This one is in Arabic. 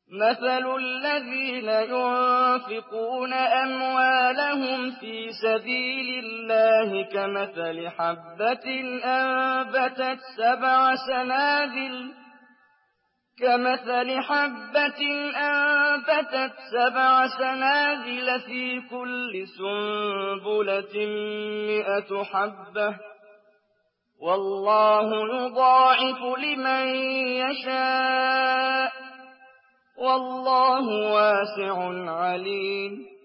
مثل الذين ينفقون أموالهم في سبيل الله كمثل حبة أنبتت 7 سنابل في كل سنبلة 100 حبة والله يضاعف لمن يشاء والله واسع عليم